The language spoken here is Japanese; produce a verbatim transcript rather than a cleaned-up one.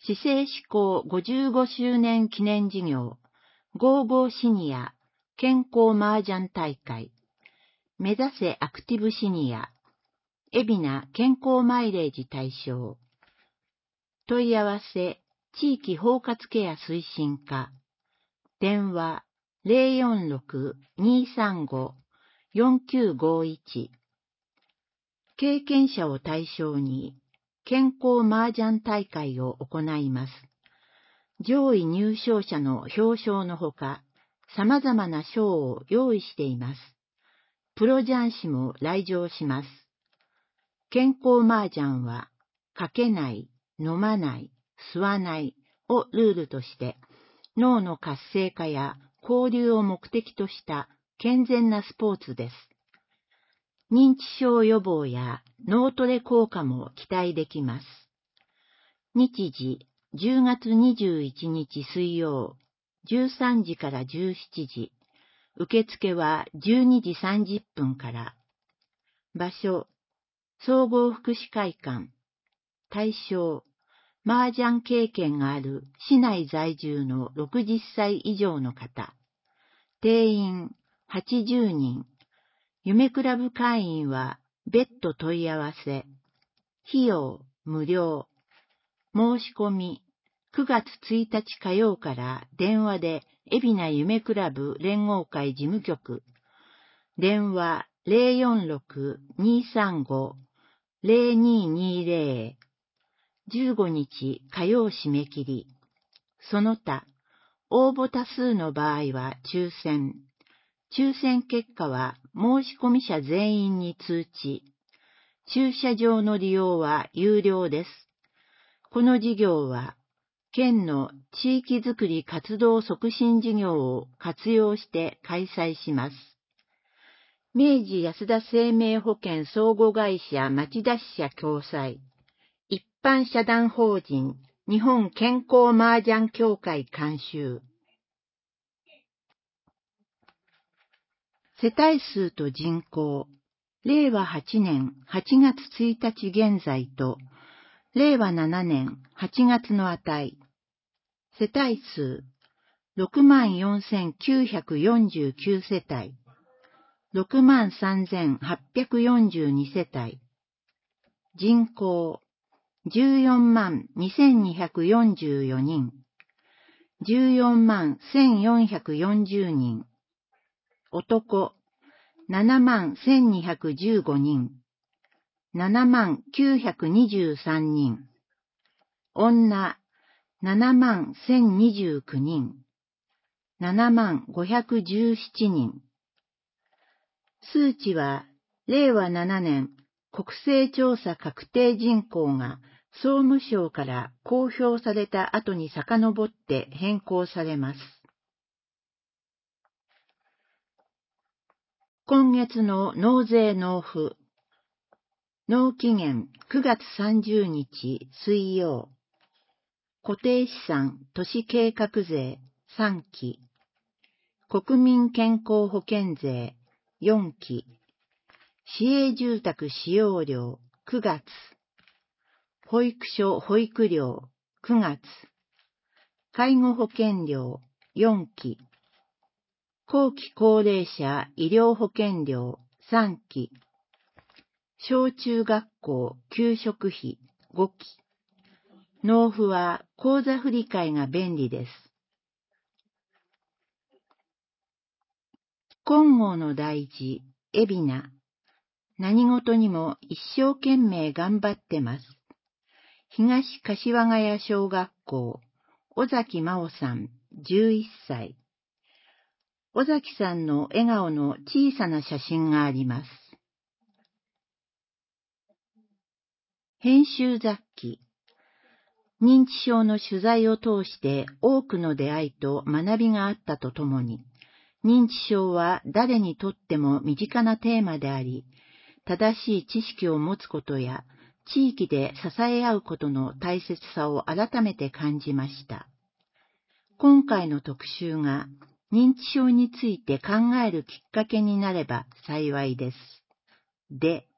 市政施行ごじゅうごしゅうねん記念事業、ゴーゴーシニア健康麻雀大会、目指せアクティブシニア、海老名健康マイレージ対象。問い合わせ、地域包括ケア推進課。電話 ゼロよんろく にーさんご よんきゅうごいち。経験者を対象に健康麻雀大会を行います。上位入賞者の表彰のほか、様々な賞を用意しています。プロ雀士も来場します。健康麻雀は、かけない、飲まない、吸わないをルールとして、脳の活性化や交流を目的とした健全なスポーツです。認知症予防や脳トレ効果も期待できます。日時、じゅうがつにじゅういちにち水曜、じゅうさんじからじゅうしちじ。受付はじゅうにじさんじゅっぷんから。場所、総合福祉会館。対象、麻雀経験がある市内在住のろくじゅっさい以上の方。定員はちじゅうにん。夢クラブ会員は別途問い合わせ。費用無料。申し込みくがつついたち火曜から電話で海老名夢クラブ連合会事務局。電話 ゼロよんろく にーさんご ゼロにーにーゼロ。じゅうごにち火曜締め切り。その他、応募多数の場合は抽選。抽選結果は申し込み者全員に通知。駐車場の利用は有料です。この事業は、県の地域づくり活動促進事業を活用して開催します。明治安田生命保険相互会社町田支社共催。一般社団法人日本健康麻雀協会監修。世帯数と人口、れいわはちねんはちがつついたち現在と、れいわななねんはちがつの値。世帯数、ろくまんよんせんきゅうひゃくよんじゅうきゅう世帯、ろくまんさんぜんはっぴゃくよんじゅうに世帯。人口、じゅうよんまんにせんにひゃくよんじゅうよにん。じゅうよんまんせんよんひゃくよんじゅうにん。男、ななまんせんにひゃくじゅうごにん。ななまんきゅうひゃくにじゅうさんにん。女、ななまんせんにじゅうきゅうにん。ななまんごひゃくじゅうななにん。数値は、れいわななねん国勢調査確定人口が総務省から公表された後に遡って変更されます。今月の納税納付。納期限くがつさんじゅうにち水曜。固定資産都市計画税さんき。国民健康保険税よんき。市営住宅使用料くがつ。保育所保育料くがつ。介護保険料よんき。後期高齢者医療保険料さんき。小中学校給食費ごき。納付は口座振替が便利です。金剛の大事、海老名。何事にも一生懸命頑張ってます。東柏ヶ谷小学校、尾崎真央さん、じゅういっさい。尾崎さんの笑顔の小さな写真があります。編集雑記。認知症の取材を通して多くの出会いと学びがあったとともに、認知症は誰にとっても身近なテーマであり、正しい知識を持つことや地域で支え合うことの大切さを改めて感じました。今回の特集が認知症について考えるきっかけになれば幸いです。で、